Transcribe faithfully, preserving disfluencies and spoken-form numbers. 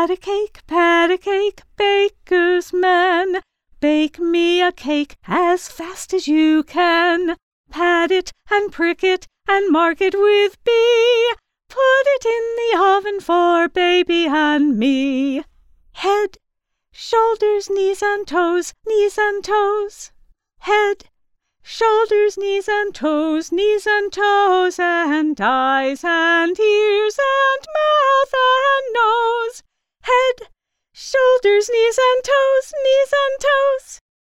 Pat a cake, pat a cake, baker's man. Bake me a cake as fast as you can. Pat it and prick it and mark it with B. Put it in the oven for baby and me. Head, shoulders, knees and toes, knees and toes. Head, shoulders, knees and toes, knees and toes, and eyes and ears and mouth and nose. Head, shoulders, knees and toes, knees and toes.